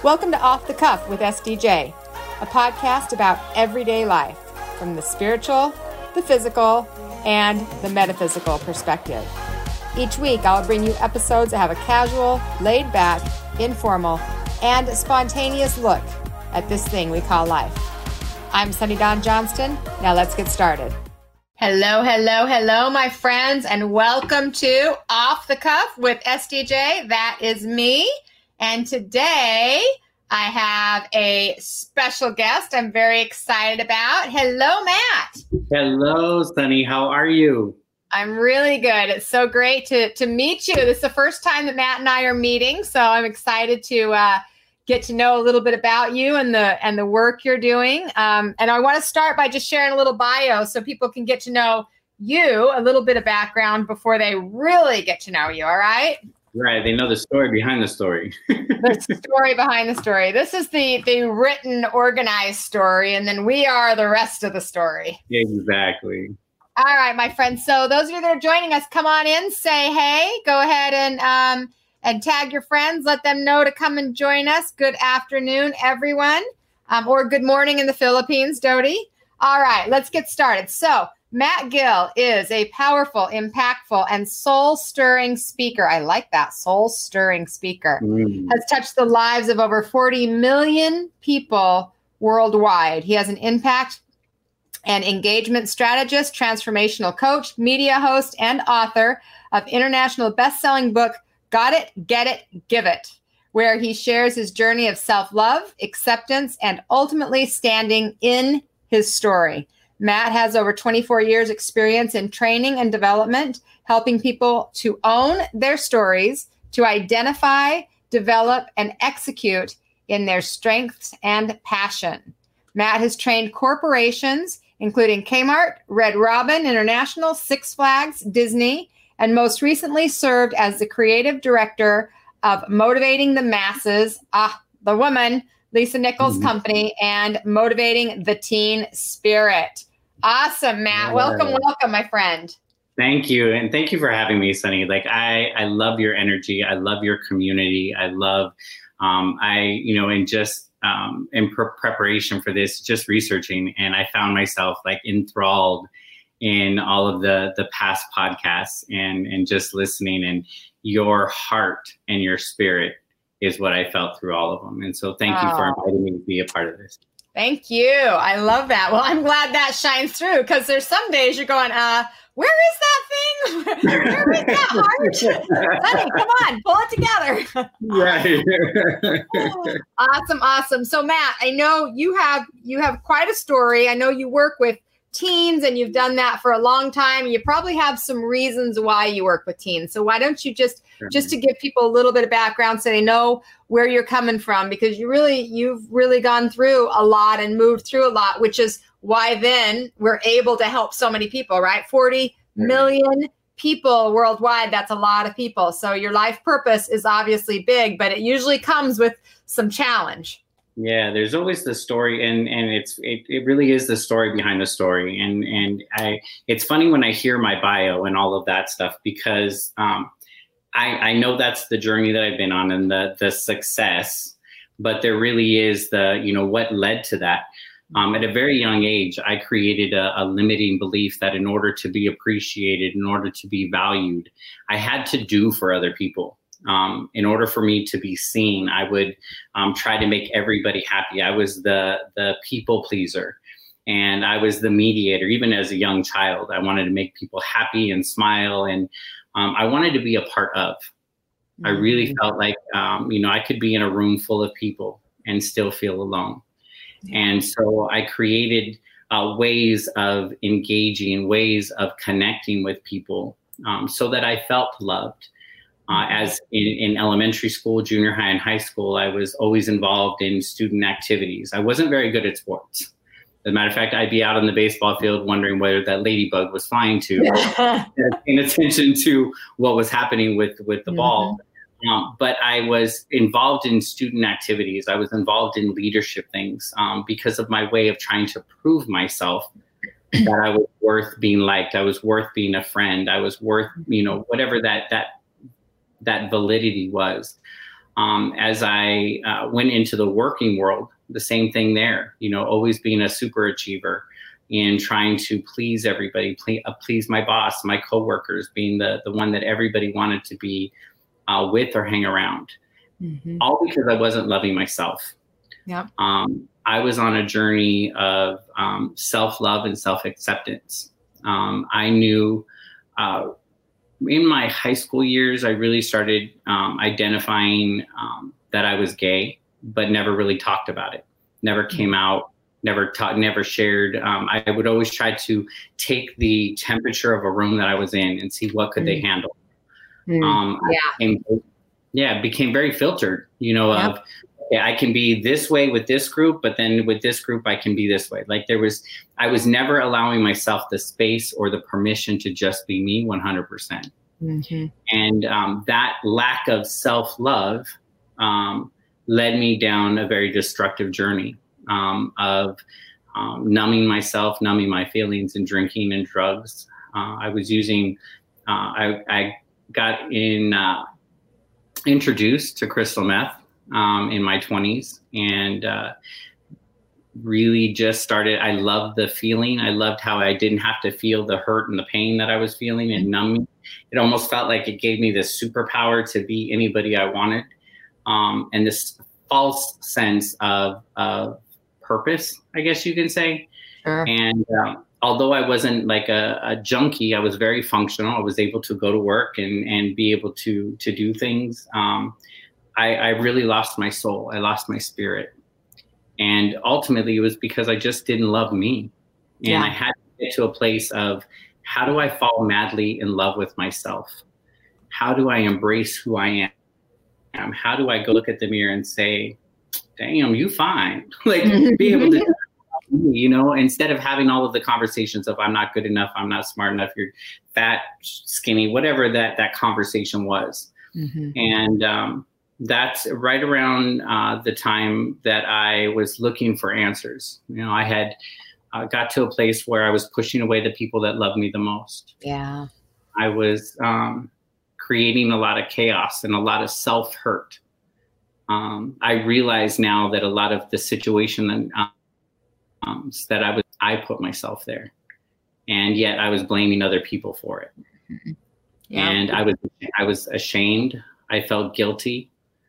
Welcome to Off the Cuff with SDJ, a podcast about everyday life from the spiritual, the physical, and the metaphysical perspective. Each week, I'll bring you episodes that have a casual, laid-back, informal, and spontaneous look at this thing we call life. I'm Sunny Dawn Johnston. Now let's get started. Hello, my friends, and welcome to Off the Cuff with SDJ. That is me. And today I have a special guest I'm very excited about. Hello, Matt. Hello, Sunny. How are you? I'm really good. It's so great to meet you. This is the first time that Matt and I are meeting, so I'm excited to get to know a little bit about you and the work you're doing. And I want to start by just sharing a little bio so people can get to know you, a little bit of background before they really get to know you. All right? Right. They know the story behind the story. The story behind the story. This is the written, organized story, and then we are the rest of the story. Exactly. All right, my friends. So those of you that are joining us, come on in, say hey. Go ahead and tag your friends. Let them know to come and join us. Good afternoon, everyone. Or good morning in the Philippines, Dodie. All right, let's get started. So Matt Gill is a powerful, impactful, and soul-stirring speaker. I like that, soul-stirring speaker. Has touched the lives of over 40 million people worldwide. He has an impact and engagement strategist, transformational coach, media host, and author of international best-selling book, Got It, Get It, Give It, where he shares his journey of self-love, acceptance, and ultimately standing in his story. Matt has over 24 years experience in training and development, helping people to own their stories, to identify, develop, and execute in their strengths and passion. Matt has trained corporations, including Kmart, Red Robin International, Six Flags, Disney, and most recently served as the creative director of Motivating the Masses, the woman, Lisa Nichols' company, and Motivating the Teen Spirit. Awesome, Matt. Yeah. Welcome, my friend. Thank you. And thank you for having me, Sunny. Like, I love your energy. I love your community. I love, in preparation for this, just researching, and I found myself like enthralled in all of the past podcasts and just listening, and your heart and your spirit is what I felt through all of them. And so thank you for inviting me to be a part of this. Thank you. I love that. Well, I'm glad that shines through, because there's some days you're going, where is that thing? Where is that heart? Honey, come on, pull it together. Right. Awesome. So Matt, I know you have quite a story. I know you work with teens and you've done that for a long time. You probably have some reasons why you work with teens. So why don't you just to give people a little bit of background so they know where you're coming from, because you've really gone through a lot and moved through a lot, which is why then we're able to help so many people, right? 40 million people worldwide. That's a lot of people. So your life purpose is obviously big, but it usually comes with some challenge. Yeah, there's always the story, and it really is the story behind the story. And it's funny when I hear my bio and all of that stuff, because I know that's the journey that I've been on and the success, but there really is what led to that. At a very young age, I created a limiting belief that in order to be appreciated, in order to be valued, I had to do for other people. In order for me to be seen, I would try to make everybody happy. I was the people pleaser, and I was the mediator. Even as a young child, I wanted to make people happy and smile, and I wanted to be a part of. I really felt like, I could be in a room full of people and still feel alone. And so I created ways of engaging, ways of connecting with people so that I felt loved. As in elementary school, junior high, and high school, I was always involved in student activities. I wasn't very good at sports. As a matter of fact, I'd be out on the baseball field wondering whether that ladybug was flying to, paying attention to what was happening with the ball. But I was involved in student activities. I was involved in leadership things because of my way of trying to prove myself that I was worth being liked. I was worth being a friend. I was worth, whatever that validity was. As I went into the working world, the same thing there, always being a super achiever and trying to please everybody, please my boss, my coworkers, being the one that everybody wanted to be with or hang around, all because I wasn't loving myself. Yep. I was on a journey of self-love and self-acceptance. I knew in my high school years, I really started identifying that I was gay, but never really talked about it, never came out, never shared. I would always try to take the temperature of a room that I was in and see what could they handle. It became very filtered, of, I can be this way with this group, but then with this group, I can be this way. Like I was never allowing myself the space or the permission to just be me 100%. And that lack of self-love led me down a very destructive journey of numbing myself, numbing my feelings, and drinking and drugs. I was using, I got introduced to crystal meth in my 20s, and really just started. I loved the feeling. I loved how I didn't have to feel the hurt and the pain that I was feeling and numbing. It almost felt like it gave me this superpower to be anybody I wanted, and this false sense of purpose, I guess you can say. Sure. And although I wasn't like a junkie, I was very functional. I was able to go to work and be able to do things. I really lost my soul. I lost my spirit. And ultimately, it was because I just didn't love me. And I had to get to a place of, how do I fall madly in love with myself? How do I embrace who I am? How do I go look at the mirror and say, damn, you fine? Like, be able to, instead of having all of the conversations of, I'm not good enough, I'm not smart enough, you're fat, skinny, whatever that conversation was. And that's right around the time that I was looking for answers. I had got to a place where I was pushing away the people that loved me the most. Yeah. I was creating a lot of chaos and a lot of self-hurt. I realize now that a lot of the situation that I put myself there, and yet I was blaming other people for it. And I was ashamed. I felt guilty.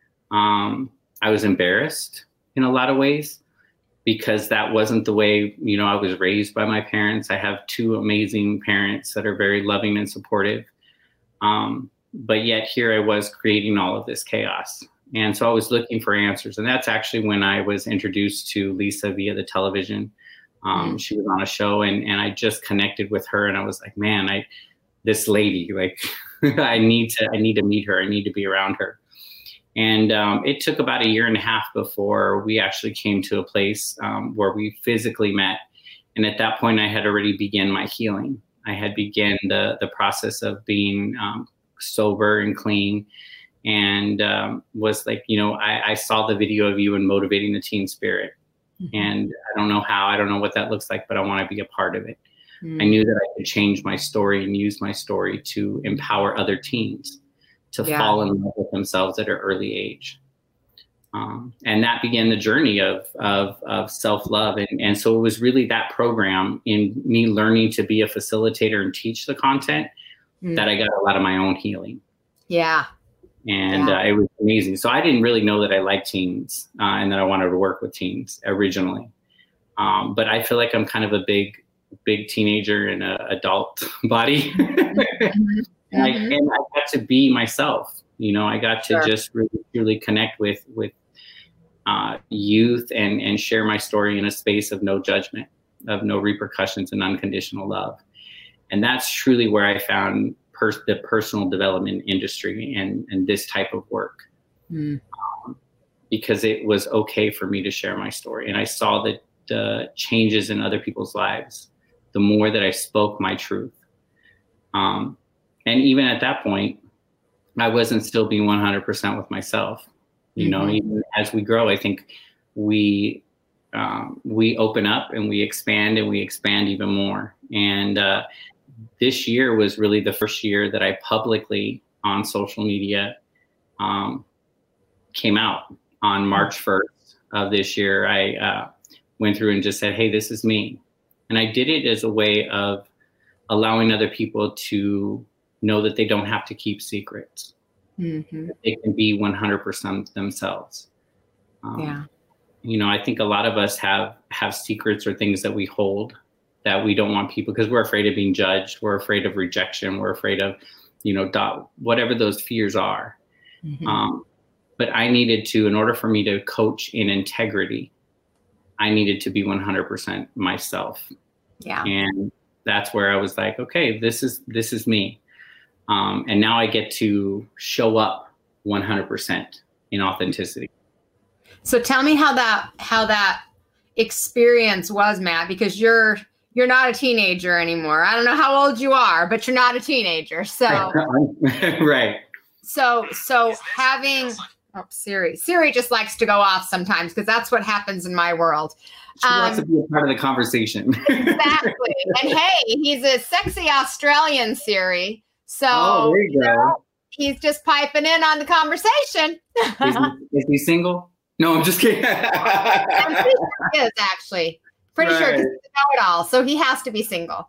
I was embarrassed in a lot of ways, because that wasn't the way, I was raised by my parents. I have two amazing parents that are very loving and supportive. But yet here I was creating all of this chaos. And so I was looking for answers. And that's actually when I was introduced to Lisa via the television. She was on a show, and I just connected with her, and I was like, man, this lady, like, I need to meet her. I need to be around her. And it took about 1.5 years before we actually came to a place where we physically met. And at that point, I had already begun my healing. I had begun the process of being sober and clean, and was like, I saw the video of you in Motivating the Teen Spirit. And I don't know how, I don't know what that looks like, but I want to be a part of it. I knew that I could change my story and use my story to empower other teens to fall in love with themselves at an early age. And that began the journey of self-love. And so it was really that program, in me learning to be a facilitator and teach the content, that I got a lot of my own healing. Yeah. And it was amazing. So I didn't really know that I liked teens and that I wanted to work with teens originally. But I feel like I'm kind of a big teenager in an adult body. And I got to be myself. I got to just really connect with youth and share my story in a space of no judgment, of no repercussions, and unconditional love. And that's truly where I found the personal development industry and this type of work, because it was okay for me to share my story. And I saw the changes in other people's lives the more that I spoke my truth. And even at that point, I wasn't still being 100% with myself. Even as we grow, I think we open up and we expand even more. And this year was really the first year that I publicly on social media came out on March 1st of this year. I went through and just said, hey, this is me. And I did it as a way of allowing other people to know that they don't have to keep secrets. Mm-hmm. They can be 100% themselves. I think a lot of us have secrets or things that we hold that we don't want people, because we're afraid of being judged. We're afraid of rejection. We're afraid of, whatever those fears are. Mm-hmm. But I needed to, in order for me to coach in integrity, I needed to be 100% myself. Yeah. And that's where I was like, okay, this is me. And now I get to show up 100% in authenticity. So tell me how that experience was, Matt, because you're not a teenager anymore. I don't know how old you are, but you're not a teenager. So right. So having Siri just likes to go off sometimes, because that's what happens in my world. She wants to be a part of the conversation. Exactly. And hey, he's a sexy Australian Siri. So there you go. He's just piping in on the conversation. Is he single? No, I'm just kidding. I'm pretty sure he is, actually. Pretty sure, because he's a know-it-all, so he has to be single.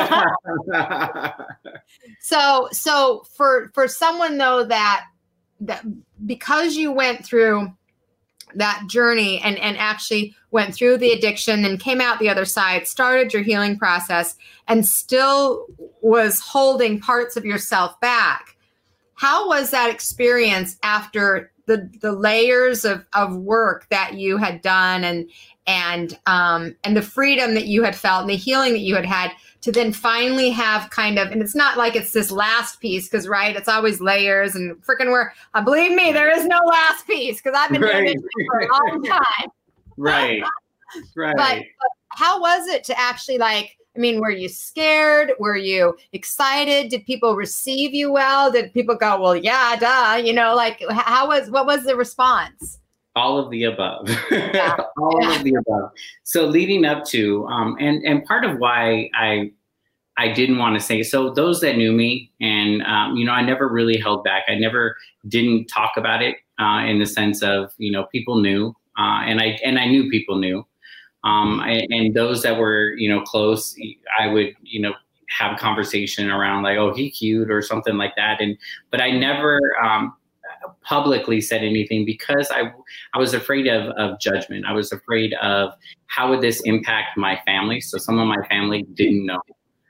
So for someone though that because you went through that journey and actually went through the addiction and came out the other side, started your healing process, and still was holding parts of yourself back, how was that experience after the layers of work that you had done and the freedom that you had felt and the healing that you had to then finally have kind of, and it's not like it's this last piece, because it's always layers and freaking believe me, there is no last piece, because I've been doing this for a long time. Right. But how was it to actually were you scared? Were you excited? Did people receive you well? Did people go, well, yeah, duh, what was the response? All of the above. All of the above. So leading up to, and part of why I didn't want to say, so those that knew me and, I never really held back. I never didn't talk about it in the sense of, people knew, and I knew people knew. And those that were, close, I would, have conversation around like, oh, he cute or something like that. But I never, publicly said anything, because I was afraid of judgment. I was afraid of how would this impact my family. So some of my family didn't know.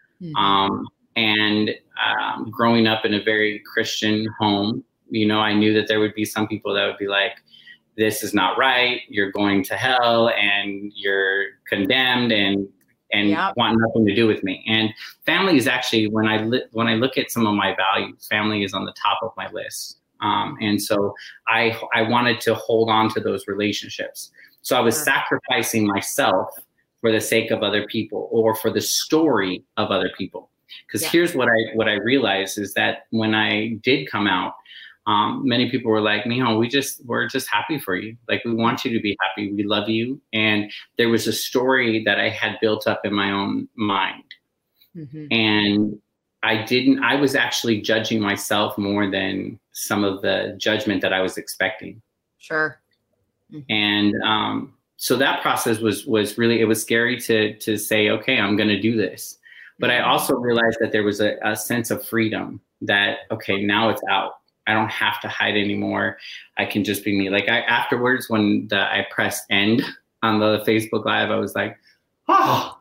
And growing up in a very Christian home, I knew that there would be some people that would be like, this is not right. You're going to hell and you're condemned and want nothing to do with me. And family is actually, when I look at some of my values, family is on the top of my list. And so I wanted to hold on to those relationships. So I was sacrificing myself for the sake of other people or for the story of other people. Because here's what I realized is that when I did come out, many people were like, Mijo, we're just happy for you. Like, we want you to be happy. We love you. And there was a story that I had built up in my own mind. Mm-hmm. And I was actually judging myself more than some of the judgment that I was expecting. Sure. Mm-hmm. And so that process was really, it was scary to say, okay, I'm going to do this. But I also realized that there was a sense of freedom that, okay, now it's out. I don't have to hide anymore. I can just be me. Like afterwards, when I pressed end on the Facebook Live, I was like, oh,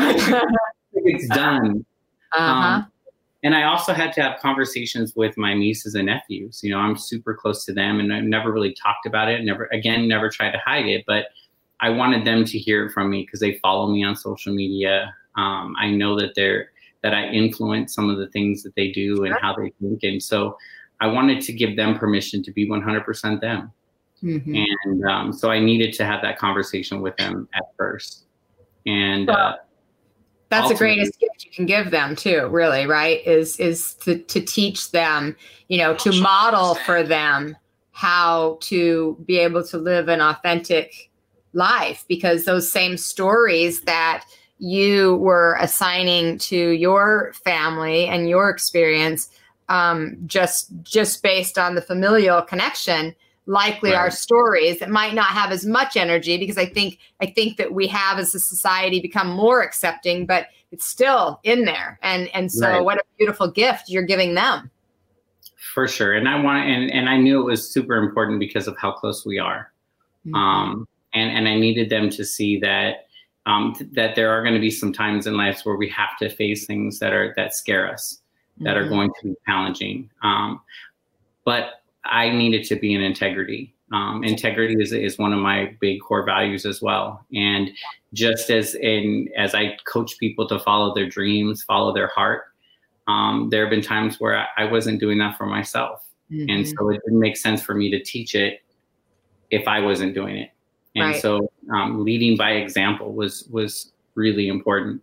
it's done. Uh-huh. And I also had to have conversations with my nieces and nephews. I'm super close to them, and I never really talked about it. Never tried to hide it, but I wanted them to hear it from me because they follow me on social media. I know that I influence some of the things that they do and how they think. And so I wanted to give them permission to be 100% them. Mm-hmm. And so I needed to have that conversation with them at first. And that's the greatest gift you can give them too, really, right? Is to teach them, to model for them how to be able to live an authentic life, because those same stories that you were assigning to your family and your experience, just based on the familial connection, likely Right. our stories that might not have as much energy, because I think that we have as a society become more accepting, but it's still in there. And so Right. what a beautiful gift you're giving them. For sure. And and I knew it was super important because of how close we are. Mhm. And I needed them to see that that there are going to be some times in life where we have to face things that scare us, that are Mhm. going to be challenging. But I needed to be in integrity. Integrity is one of my big core values as well. And just as I coach people to follow their dreams, follow their heart, there have been times where I wasn't doing that for myself. Mhm. And so it didn't make sense for me to teach it if I wasn't doing it. And Right. so leading by example was really important.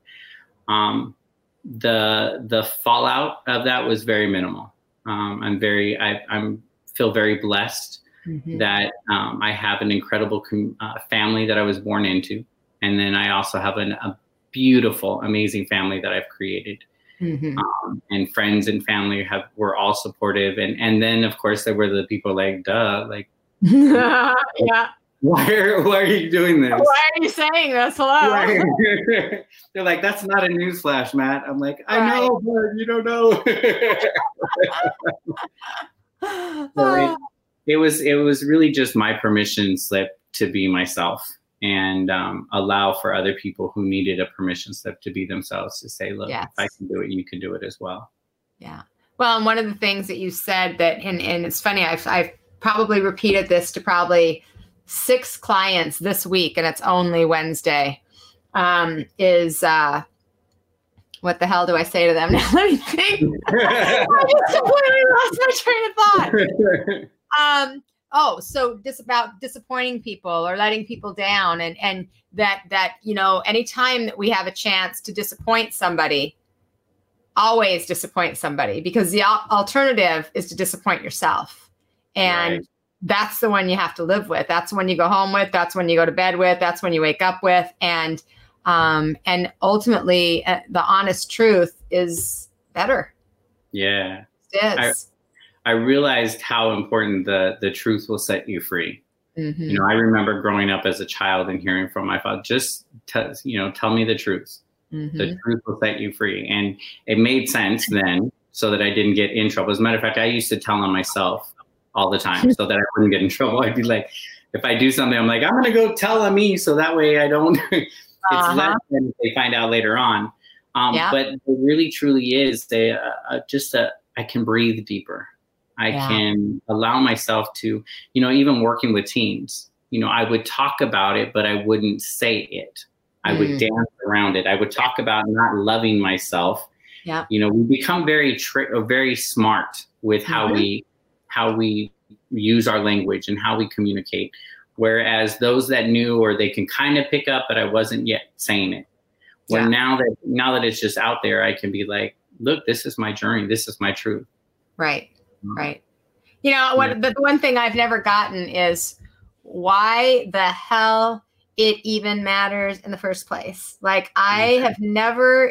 The fallout of that was very minimal. I'm feel very blessed Mhm. that I have an incredible family that I was born into, and then I also have a beautiful, amazing family that I've created. Mhm. And friends and family were all supportive, and then of course there were the people like, duh, like, Yeah. why are you doing this? Why are you saying this? Hello. They're like, that's not a newsflash, Matt. I'm like, I Right. know, but you don't know. So it was really just my permission slip to be myself, and allow for other people who needed a permission slip to be themselves, to say, look, Yes. if I can do it, you can do it as well. Yeah. Well, and one of the things that you said that, and it's funny, I've probably repeated this to probably 6 clients this week, and it's only Wednesday, is what the hell do I say to them now? Let me think. I just completely lost my train of thought. So about disappointing people or letting people down, and that, you know, anytime that we have a chance to disappoint somebody, always disappoint somebody, because the alternative is to disappoint yourself. And Right. that's the one you have to live with. That's the one you go home with. That's when you go to bed with. That's when you wake up with. And ultimately, the honest truth is better. Yeah. It is. I realized how important the truth will set you free. Mhm. You know, I remember growing up as a child and hearing from my father, just tell me the truth. Mhm. The truth will set you free. And it made sense then, so that I didn't get in trouble. As a matter of fact, I used to tell on myself all the time so that I wouldn't get in trouble. I'd be like, if I do something, I'm like, I'm going to go tell on me so that way I don't, it's less than if they find out later on. Yeah. But it really, truly is I can breathe deeper. I can allow myself to, even working with teens, I would talk about it, but I wouldn't say it. I would dance around it. I would talk about not loving myself. Yeah. We become very smart with how we use our language and how we communicate. Whereas those that knew, or they can kind of pick up, but I wasn't yet saying it. Well, now that it's just out there, I can be like, look, this is my journey. This is my truth. Right. Right. The one thing I've never gotten is why the hell it even matters in the first place. Like, I have never,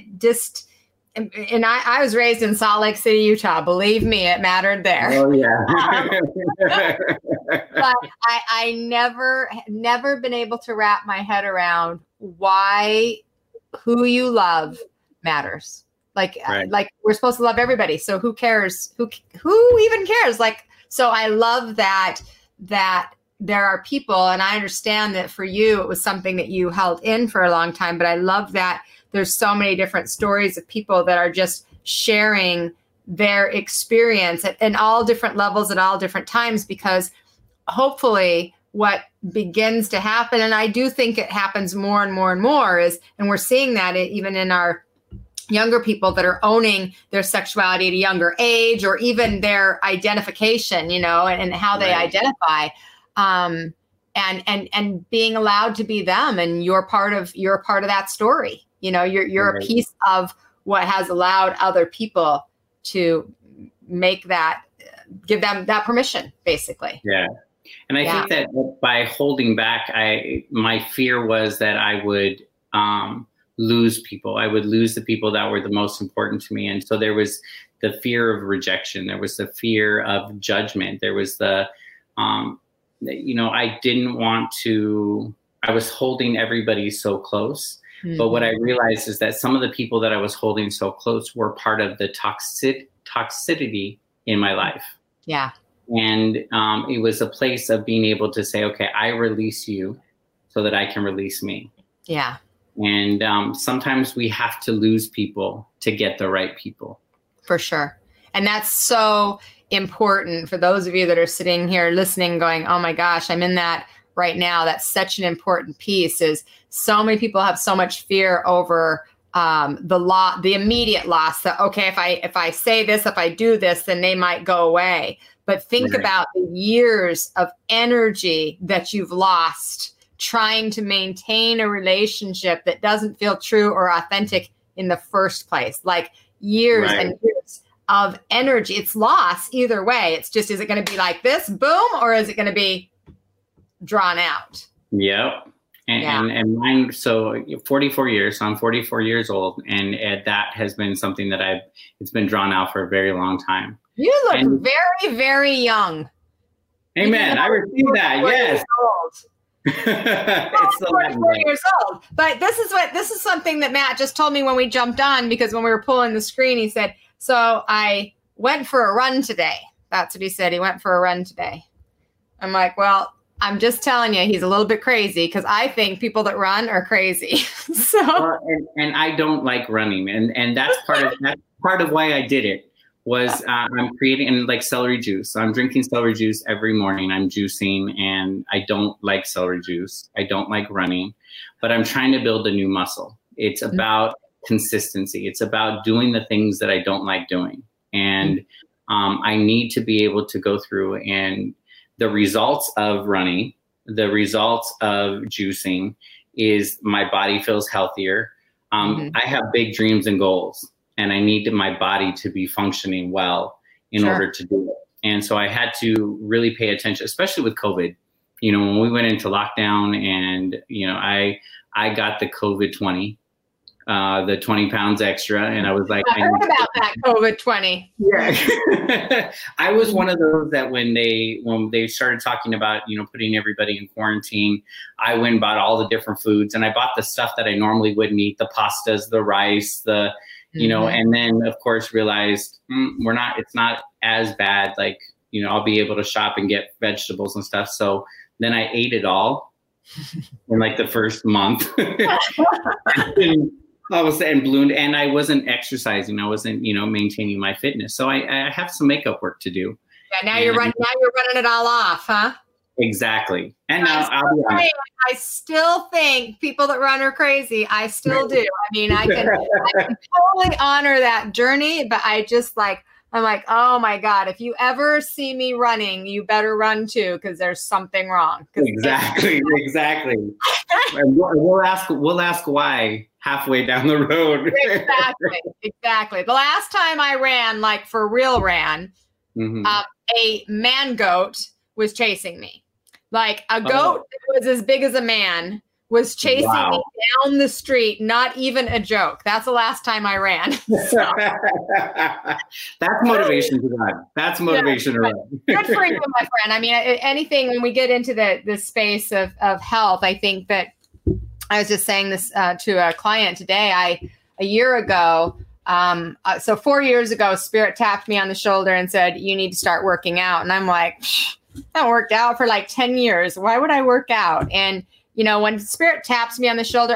and I was raised in Salt Lake City, Utah. Believe me, it mattered there. Oh yeah. But I never been able to wrap my head around why who you love matters. Like we're supposed to love everybody. So who cares? Who even cares? Like, so I love that there are people, and I understand that for you, it was something that you held in for a long time, but I love that there's so many different stories of people that are just sharing their experience at all different levels at all different times, because hopefully what begins to happen, and I do think it happens more and more and more, and we're seeing that even in our younger people that are owning their sexuality at a younger age, or even their identification, and how they identify, and being allowed to be them, and you're part of that story. You're a piece of what has allowed other people to make that, give them that permission, basically. Yeah. And I think that by holding back, my fear was that I would lose people. I would lose the people that were the most important to me. And so there was the fear of rejection. There was the fear of judgment. There was the I didn't want to, I was holding everybody so close. Mm-hmm. But what I realized is that some of the people that I was holding so close were part of the toxicity in my life. Yeah. And it was a place of being able to say, okay, I release you so that I can release me. Yeah. And sometimes we have to lose people to get the right people. For sure. And that's so important for those of you that are sitting here listening, going, oh my gosh, I'm in that right now. That's such an important piece. Is so many people have so much fear over the immediate loss. That, okay, if I say this, if I do this, then they might go away. But think about the years of energy that you've lost trying to maintain a relationship that doesn't feel true or authentic in the first place. Like years and years of energy. It's loss either way. It's just, is it going to be like this, boom, or is it going to be drawn out? Yep. And mine, so 44 years, so I'm 44 years old. And that has been something that it's been drawn out for a very long time. You look very, very young. Amen. I receive that. Yes. It's 44 years old. But this is something that Matt just told me when we jumped on, because when we were pulling the screen, he said, so I went for a run today. That's what he said. He went for a run today. I'm like, well, I'm just telling you, he's a little bit crazy, because I think people that run are crazy. And I don't like running. And that's part of why I did it. Was I'm creating like celery juice. So I'm drinking celery juice every morning. I'm juicing, and I don't like celery juice. I don't like running, but I'm trying to build a new muscle. It's about consistency. It's about doing the things that I don't like doing. And I need to be able to go through, and the results of running, the results of juicing is my body feels healthier. I have big dreams and goals. And I need my body to be functioning well in order to do it. And so I had to really pay attention, especially with COVID. When we went into lockdown, and, I got the COVID 20, the 20 pounds extra. And I was like, I heard about that COVID 20. Yeah. I was one of those that when they started talking about, putting everybody in quarantine, I went and bought all the different foods, and I bought the stuff that I normally wouldn't eat, the pastas, the rice, and then of course realized it's not as bad. Like, I'll be able to shop and get vegetables and stuff. So then I ate it all in like the first month. And I was ballooned, and I wasn't exercising. I wasn't, maintaining my fitness. So I have some makeup work to do. Yeah. Now you're running it all off, huh? Exactly. And now I still think people that run are crazy. I still do. I mean, I can totally honor that journey, but I'm like, oh my God, if you ever see me running, you better run too, because there's something wrong. Exactly. And we'll ask why halfway down the road. Exactly. The last time I ran, like for real ran, a man goat was chasing me. Like a goat that was as big as a man was chasing me down the street. Not even a joke. That's the last time I ran. So. That's motivation to run. That's motivation to run. Good for you, my friend. I mean, anything when we get into the space of health, I think that I was just saying this to a client today. A year ago, so 4 years ago, Spirit tapped me on the shoulder and said, you need to start working out. And I'm like, I haven't worked out for like 10 years. Why would I work out? And, when Spirit taps me on the shoulder,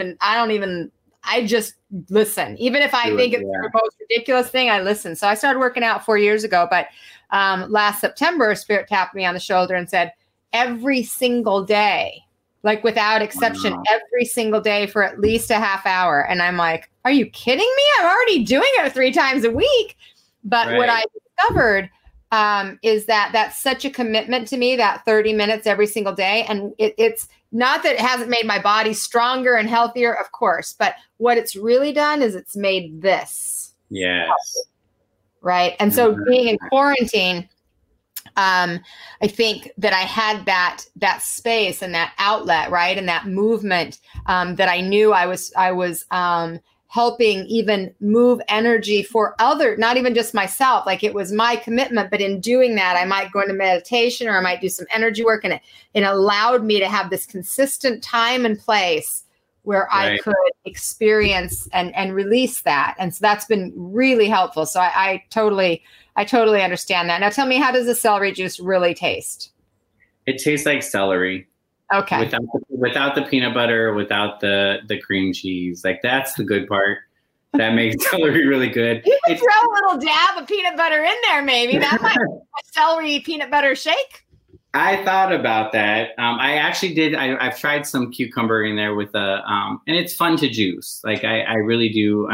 I just listen. Even if I think it's the most ridiculous thing, I listen. So I started working out 4 years ago. But last September, Spirit tapped me on the shoulder and said, every single day, like without exception, every single day for at least a half hour. And I'm like, are you kidding me? I'm already doing it 3 times a week. But what I discovered is that that's such a commitment to me, that 30 minutes every single day. And it's not that it hasn't made my body stronger and healthier, of course, but what it's really done is it's made this. Yes. Right. And so being in quarantine, I think that I had that space and that outlet, right, and that movement that I knew I was helping even move energy for not even just myself. Like it was my commitment, but in doing that, I might go into meditation or I might do some energy work. And it allowed me to have this consistent time and place where I could experience and release that. And so that's been really helpful. So I totally understand that. Now tell me, how does the celery juice really taste? It tastes like celery. Okay. Without the peanut butter, without the cream cheese. Like that's the good part. That makes celery really good. You could throw a little dab of peanut butter in there, maybe. That might be a celery peanut butter shake. I thought about that. I actually did. I've tried some cucumber in there with and it's fun to juice. Like I really do.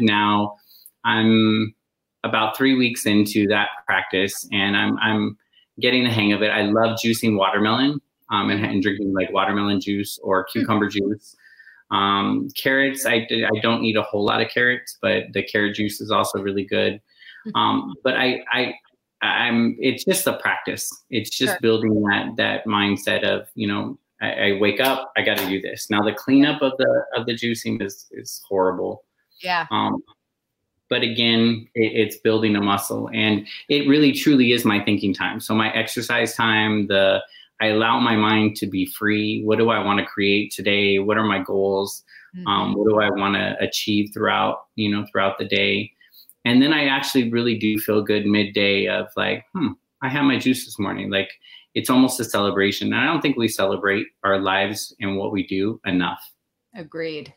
I'm about 3 weeks into that practice and I'm getting the hang of it. I love juicing watermelon and drinking like watermelon juice or cucumber juice. Carrots, I don't eat a whole lot of carrots, but the carrot juice is also really good. But it's just a practice. It's just building that mindset of, I wake up, I got to do this. Now the cleanup of the juicing is horrible. Yeah. But again, it's building a muscle, and it really truly is my thinking time. So my exercise time, I allow my mind to be free. What do I want to create today? What are my goals? What do I want to achieve throughout the day? And then I actually really do feel good midday of like, I had my juice this morning. Like it's almost a celebration. And I don't think we celebrate our lives and what we do enough. Agreed.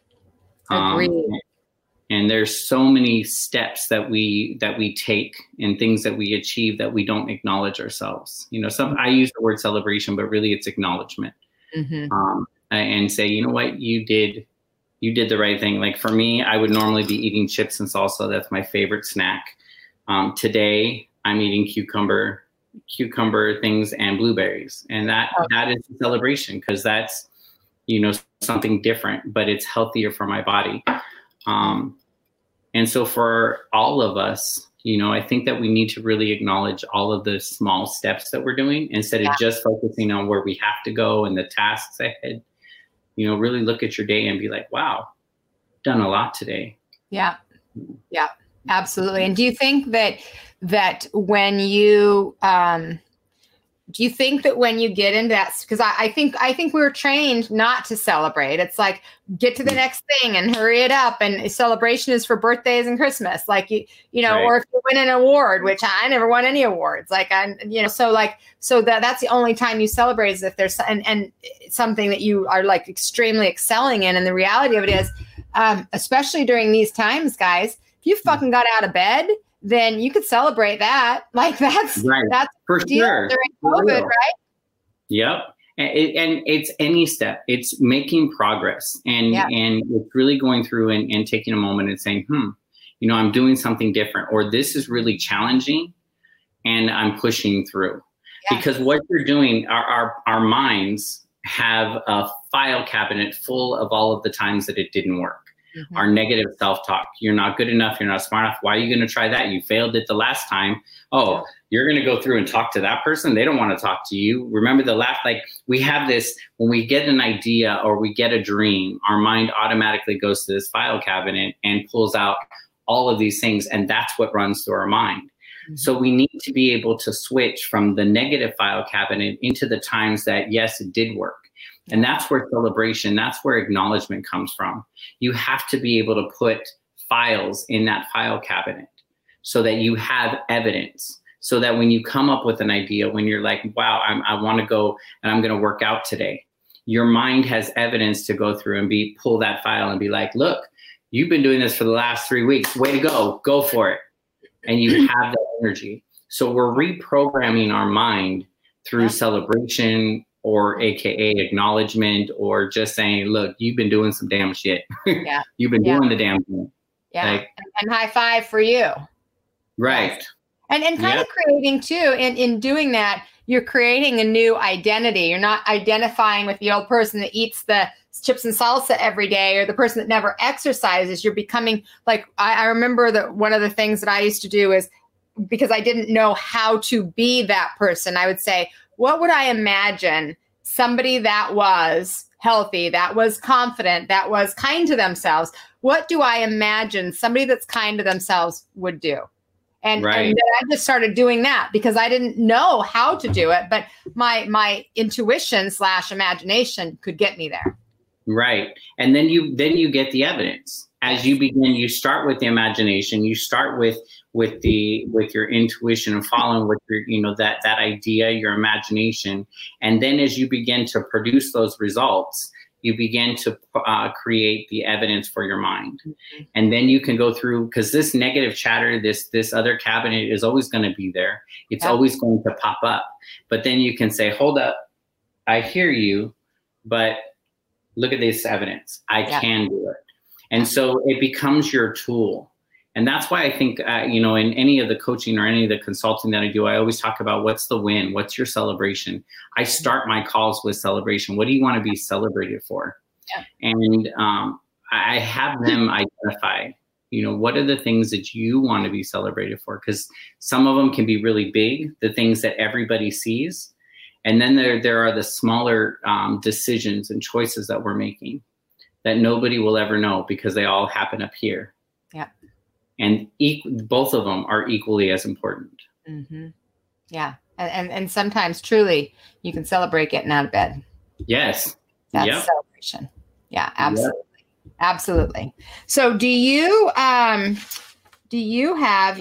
And there's so many steps that we take and things that we achieve that we don't acknowledge ourselves. I use the word celebration, but really it's acknowledgement. And say, you know what, you did the right thing. Like for me, I would normally be eating chips and salsa. That's my favorite snack. Today I'm eating cucumber things and blueberries. And that is a celebration because that's, something different, but it's healthier for my body. And so for all of us, I think that we need to really acknowledge all of the small steps that we're doing instead of just focusing on where we have to go and the tasks ahead. Really look at your day and be like, wow, done a lot today. Yeah. Yeah, absolutely. And do you think that when you, when you get into that, because I think we were trained not to celebrate. It's like, get to the next thing and hurry it up. And celebration is for birthdays and Christmas. Like, or if you win an award, which I never won any awards. Like, so that's the only time you celebrate is if there's, and something that you are like extremely excelling in. And the reality of it is, especially during these times, guys, if you fucking got out of bed, then you could celebrate that. Like that's for sure during COVID, right? Yep. And it's any step. It's making progress, and it's really going through and taking a moment and saying, I'm doing something different, or this is really challenging, and I'm pushing through. Yeah. Because what you're doing, our minds have a file cabinet full of all of the times that it didn't work. Our negative self-talk. You're not good enough. You're not smart enough. Why are you going to try that? You failed it the last time. Oh, you're going to go through and talk to that person. They don't want to talk to you. Remember we have this, when we get an idea or we get a dream, our mind automatically goes to this file cabinet and pulls out all of these things. And that's what runs through our mind. So we need to be able to switch from the negative file cabinet into the times that, yes, it did work. And that's where celebration, that's where acknowledgement comes from. You have to be able to put files in that file cabinet so that you have evidence, so that when you come up with an idea, when you're like, wow, I want to go and I'm going to work out today, your mind has evidence to go through and pull that file and be like, look, you've been doing this for the last 3 weeks. Way to go for it. And you have that energy. So we're reprogramming our mind through celebration, or AKA acknowledgement, or just saying, look, you've been doing some damn shit. Yeah. You've been doing the damn thing. Yeah. Like, and high five for you. Right. Yes. And kind of creating too, in doing that, you're creating a new identity. You're not identifying with the old person that eats the chips and salsa every day, or the person that never exercises. You're becoming like, I remember that one of the things that I used to do is, because I didn't know how to be that person, I would say, what would I imagine somebody that was healthy, that was confident, that was kind to themselves? what do I imagine somebody that's kind to themselves would do? And then I just started doing that because I didn't know how to do it, but my intuition / imagination could get me there. Right. And then you get the evidence. As you begin, you start with the imagination, you start with your intuition and following with your, that idea, your imagination. And then as you begin to produce those results, you begin to create the evidence for your mind. Mm-hmm. And then you can go through, because this negative chatter, this other cabinet is always going to be there. It's always going to pop up. But then you can say, hold up, I hear you, but look at this evidence. I can do it. And so it becomes your tool. And that's why I think, in any of the coaching or any of the consulting that I do, I always talk about what's the win? What's your celebration? I start my calls with celebration. What do you want to be celebrated for? Yeah. And I have them identify, what are the things that you want to be celebrated for? Because some of them can be really big, the things that everybody sees. And then there are the smaller decisions and choices that we're making that nobody will ever know because they all happen up here. Yeah. And both of them are equally as important. Mm-hmm. Yeah. And sometimes truly you can celebrate getting out of bed. Yes. That's celebration. Yeah, absolutely. Yep. Absolutely. So do you have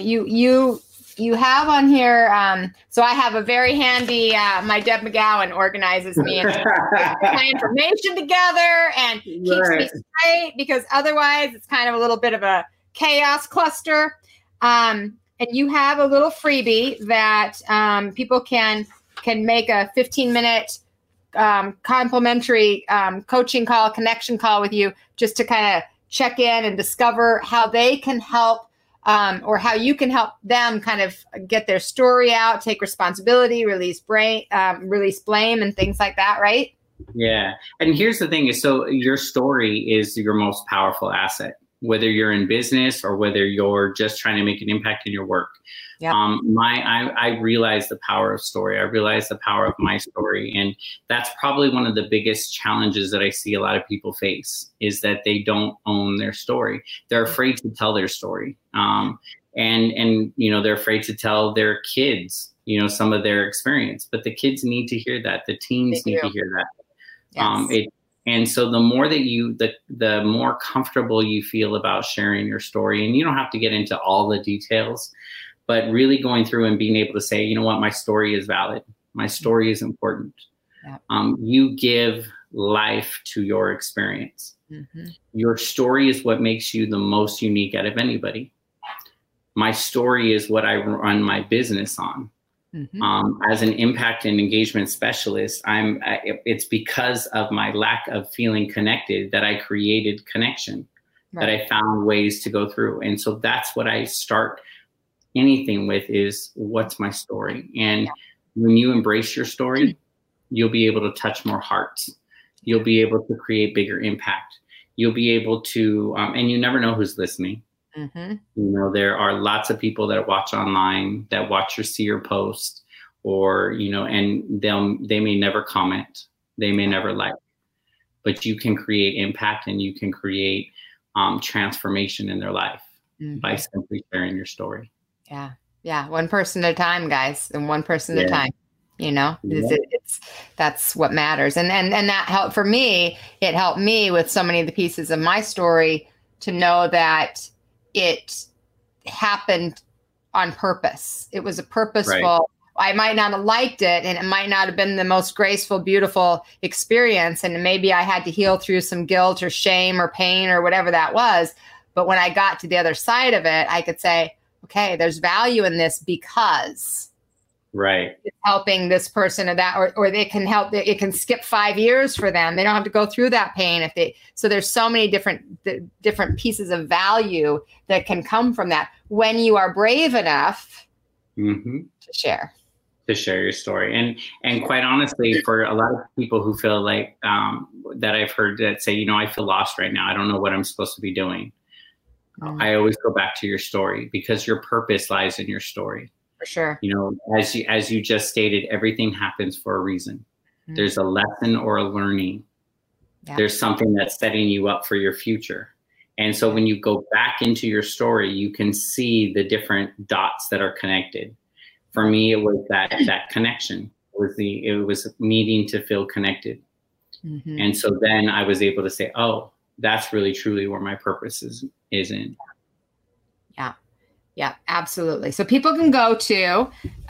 on here, so I have a very handy, my Deb McGowan organizes me and my information together and keeps me straight, because otherwise it's kind of a little bit of a chaos cluster. And you have a little freebie that people can make a 15-minute complimentary coaching call, connection call with you, just to kind of check in and discover how they can help, or how you can help them kind of get their story out, take responsibility, release blame and things like that, right? Yeah. And here's the thing is, so your story is your most powerful asset, whether you're in business or whether you're just trying to make an impact in your work. Yep. I realize the power of story. I realize the power of my story. And that's probably one of the biggest challenges that I see a lot of people face, is that they don't own their story. They're afraid to tell their story. And they're afraid to tell their kids, some of their experience, but the kids need to hear that. The teens need to hear that. Yes. And so the more that the more comfortable you feel about sharing your story, and you don't have to get into all the details, but really going through and being able to say, you know what, my story is valid. My story is important. Yeah. You give life to your experience. Mm-hmm. Your story is what makes you the most unique out of anybody. My story is what I run my business on. Mm-hmm. As an impact and engagement specialist, it's because of my lack of feeling connected that I created connection, that I found ways to go through. And so that's what I start anything with, is what's my story? And when you embrace your story, you'll be able to touch more hearts. You'll be able to create bigger impact. You'll be able to, and you never know who's listening. Mm-hmm. There are lots of people that watch online, that see your post, or, and they may never comment, they may never like, but you can create impact and you can create transformation in their life by simply sharing your story. Yeah. Yeah. One person at a time, guys, and one person at a time, that's what matters. And that helped for me. It helped me with so many of the pieces of my story to know that it happened on purpose. It was a purposeful, I might not have liked it, and it might not have been the most graceful, beautiful experience. And maybe I had to heal through some guilt or shame or pain or whatever that was. But when I got to the other side of it, I could say, okay, there's value in this because it's helping this person or that, or they can help, it can skip 5 years for them. They don't have to go through that pain so there's so many different pieces of value that can come from that when you are brave enough to share your story. And quite honestly, for a lot of people who feel like, that I've heard that say, I feel lost right now. I don't know what I'm supposed to be doing. I always go back to your story, because your purpose lies in your story. For sure. As you just stated, everything happens for a reason. Mm-hmm. There's a lesson or a learning. Yeah. There's something that's setting you up for your future. And so when you go back into your story, you can see the different dots that are connected. For me, it was that connection. It was needing to feel connected. Mm-hmm. And so then I was able to say, oh, that's really truly where my purpose is in. Yeah. Yeah, absolutely. So people can go to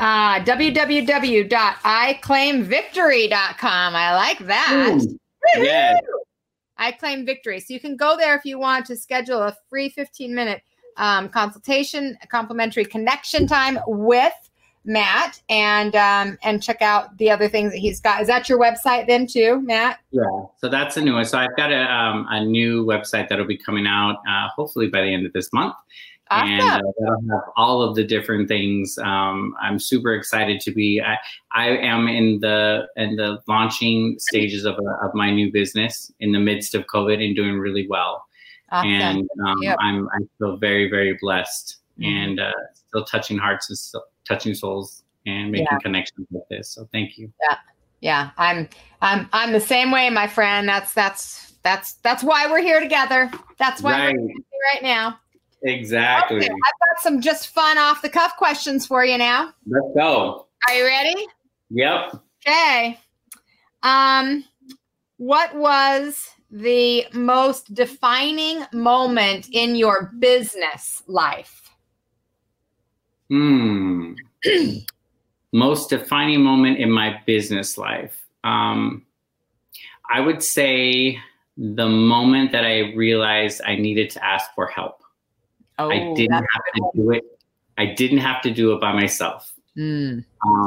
www.iclaimvictory.com. I like that. Yeah. I Claim Victory. So you can go there if you want to schedule a free 15-minute consultation, a complimentary connection time with Matt, and check out the other things that he's got. Is that your website then too, Matt? Yeah. So that's a new one. So I've got a new website that'll be coming out hopefully by the end of this month. Awesome. And that'll have all of the different things. I'm super excited to be. I am in the launching stages of my new business in the midst of COVID and doing really well. Awesome. And I feel very, very blessed, and still touching hearts and still touching souls and making connections with this. So thank you. Yeah. I'm the same way, my friend. That's why we're here together. That's why we're here right now. Exactly. Okay, I've got some just fun off the cuff questions for you now. Let's go. Are you ready? Yep. Okay. What was the most defining moment in your business life? Most defining moment in my business life. I would say the moment that I realized I needed to ask for help. I didn't have to do it. I didn't have to do it by myself. There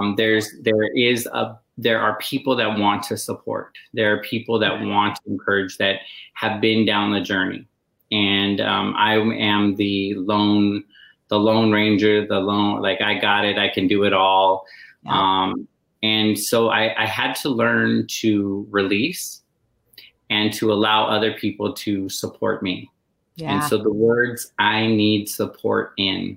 are people that want to support. There are people that want to encourage, that have been down the journey. And I am the lone ranger, like I got it, I can do it all. Yeah. And so I had to learn to release and to allow other people to support me. Yeah. And so the words "I need support" in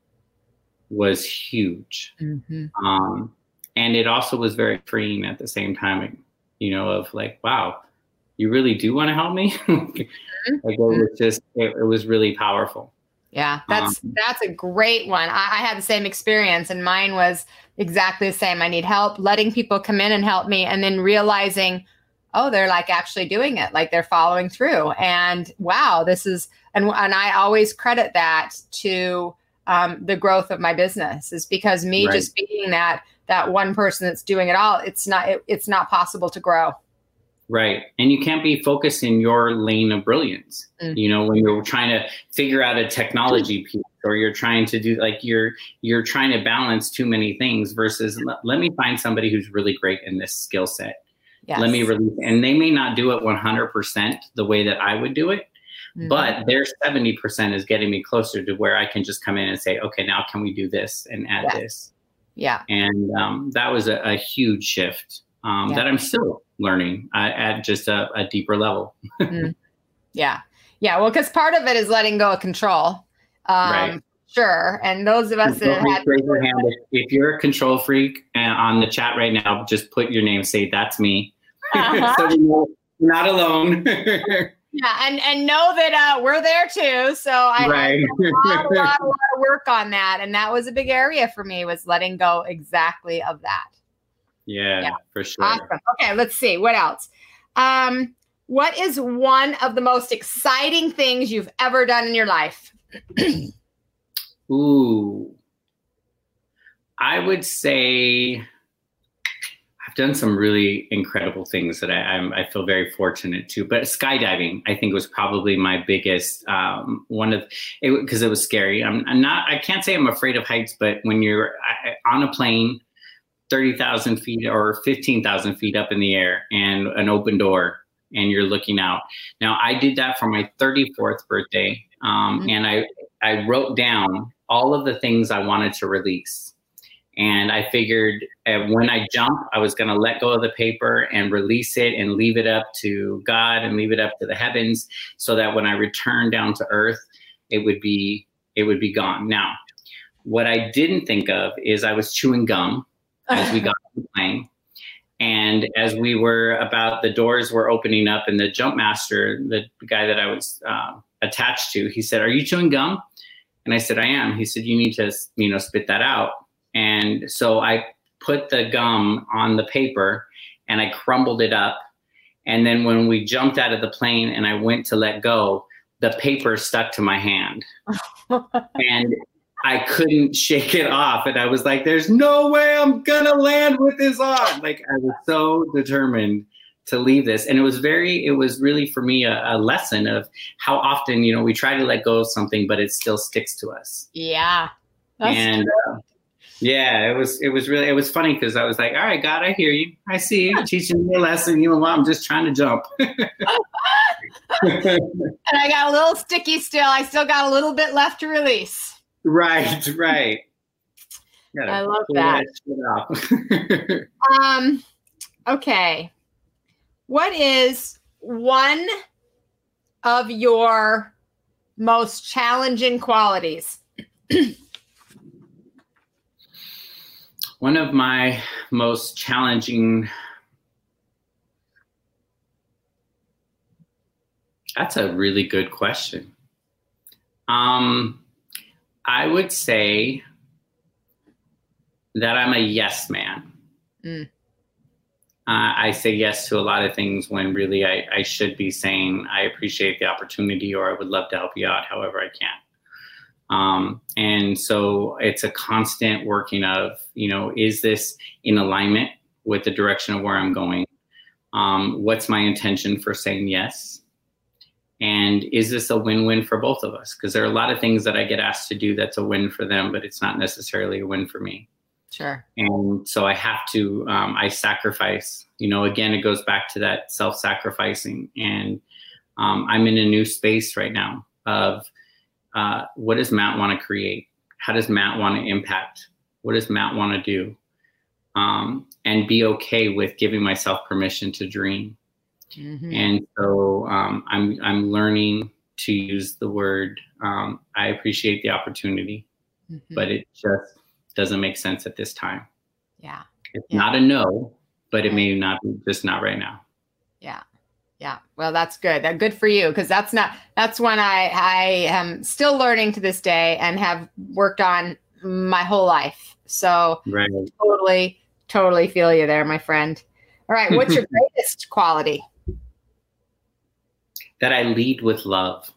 was huge. Mm-hmm. And it also was very freeing at the same time, of like, wow, you really do want to help me? Like it was really powerful. Yeah, that's a great one. I had the same experience, and mine was exactly the same. I need help, letting people come in and help me, and then realizing, oh, they're like actually doing it, like they're following through. And wow, and I always credit that to the growth of my business, is because me just being that one person that's doing it all, it's not possible to grow. Right. And you can't be focused in your lane of brilliance. Mm-hmm. When you're trying to figure out a technology piece, or you're trying to do you're trying to balance too many things versus let me find somebody who's really great in this skill set. Yes. Let me release, and they may not do it 100% the way that I would do it, but their 70% is getting me closer to where I can just come in and say, okay, now can we do this and add this? Yeah. And that was a huge shift that I'm still learning at just a deeper level. Yeah. Yeah. Well, because part of it is letting go of control. Right. Sure. And those of us that had raise your hand. If you're a control freak on the chat right now, just put your name, say that's me. So you're not alone. Yeah, and know that we're there too. So I did a lot of work on that, and that was a big area for me, was letting go exactly of that. Yeah, for sure. Awesome. Okay, let's see what else. What is one of the most exciting things you've ever done in your life? Ooh, I would say I've done some really incredible things that I feel very fortunate to. But skydiving, I think, was probably my biggest one of it, because it was scary. I can't say I'm afraid of heights, but when you're on a plane, 30,000 feet or 15,000 feet up in the air, and an open door, and you're looking out. Now, I did that for my 34th birthday, and I wrote down all of the things I wanted to release. And I figured when I jump, I was going to let go of the paper and release it and leave it up to God and leave it up to the heavens, so that when I return down to earth, it would be gone. Now, what I didn't think of is I was chewing gum as we got on the plane. And as the doors were opening up, and the jump master, the guy that I was attached to. He said, "Are you chewing gum?" And I said, "I am." He said, "You need to, spit that out." And so I put the gum on the paper and I crumbled it up. And then when we jumped out of the plane and I went to let go, the paper stuck to my hand and I couldn't shake it off. And I was like, there's no way I'm gonna land with this on. Like, I was so determined to leave this. And it was really for me a lesson of how often, we try to let go of something, but it still sticks to us. Yeah. Yeah, it was funny because I was like, all right, God, I hear you. I see you teaching me a lesson. You know what? I'm just trying to jump. And I got a little sticky still. I still got a little bit left to release. Right. I love that. Okay. What is one of your most challenging qualities? One of my most challenging, that's a really good question. I would say that I'm a yes man. I say yes to a lot of things when really I should be saying I appreciate the opportunity or I would love to help you out however I can. And so it's a constant working of, is this in alignment with the direction of where I'm going? What's my intention for saying yes? And is this a win-win for both of us? Because there are a lot of things that I get asked to do that's a win for them, but it's not necessarily a win for me. Sure. And so I have to, I sacrifice, again, it goes back to that self-sacrificing. And I'm in a new space right now of what does Matt want to create? How does Matt want to impact? What does Matt want to do? And be okay with giving myself permission to dream. Mm-hmm. And so I'm learning to use the word, I appreciate the opportunity, but it just doesn't make sense at this time. Yeah. It's not a no, but it may not be, just not right now. Yeah. Yeah. Well, that's good. Good for you. Cause that's one I am still learning to this day and have worked on my whole life. So right. Totally feel you there, my friend. All right. What's your greatest quality? That I lead with love.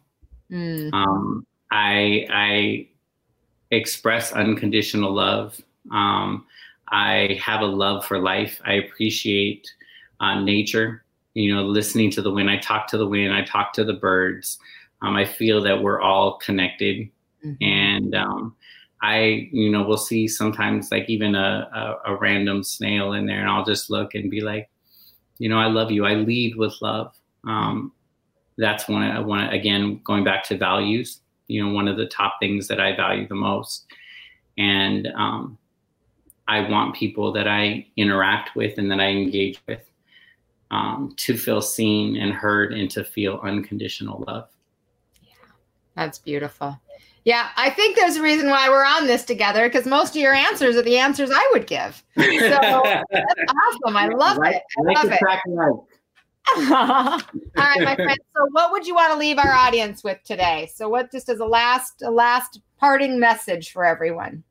I express unconditional love. I have a love for life. I appreciate nature, listening to the wind. I talk to the wind. I talk to the birds. I feel that we're all connected. And I will see sometimes like even a random snail in there and I'll just look and be like, I love you. I lead with love. That's one I want to, again, going back to values, one of the top things that I value the most. And I want people that I interact with and that I engage with to feel seen and heard and to feel unconditional love. Yeah, that's beautiful. Yeah, I think there's a reason why we're on this together because most of your answers are the answers I would give. So that's awesome. I love it. I love it. All right, my friend. So what would you want to leave our audience with today? So what, just as a last parting message for everyone?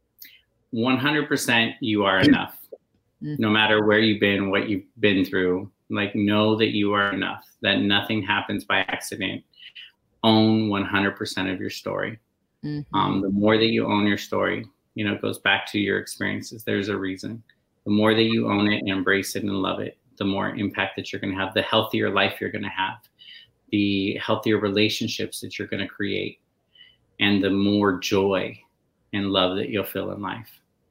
100% you are enough. No matter where you've been, what you've been through, like know that you are enough, that nothing happens by accident. Own 100% of your story. The more that you own your story, it goes back to your experiences. There's a reason. The more that you own it and embrace it and love it, the more impact that you're going to have, the healthier life you're going to have, the healthier relationships that you're going to create, and the more joy and love that you'll feel in life.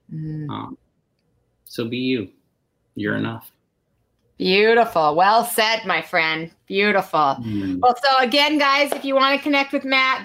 So be you. You're enough. Beautiful. Well said, my friend. Beautiful. Well, so again, guys, if you want to connect with Matt,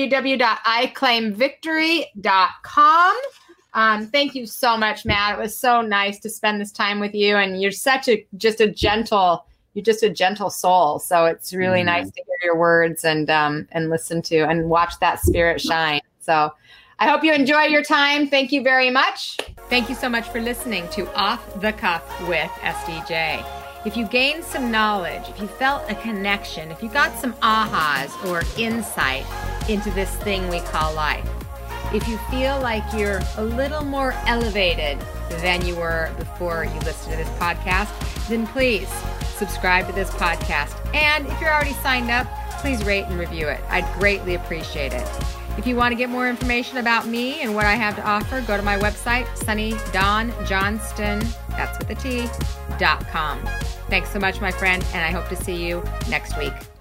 www.iclaimvictory.com. Thank you so much, Matt. It was so nice to spend this time with you. And you're just a gentle soul. So it's really nice to hear your words and listen to and watch that spirit shine. So I hope you enjoy your time. Thank you very much. Thank you so much for listening to Off the Cuff with SDJ. If you gained some knowledge, if you felt a connection, if you got some ahas or insight into this thing we call life, if you feel like you're a little more elevated than you were before you listened to this podcast, then please subscribe to this podcast. And if you're already signed up, please rate and review it. I'd greatly appreciate it. If you want to get more information about me and what I have to offer, go to my website, sunnydawnjohnston, that's with a T.com. Thanks so much, my friend, and I hope to see you next week.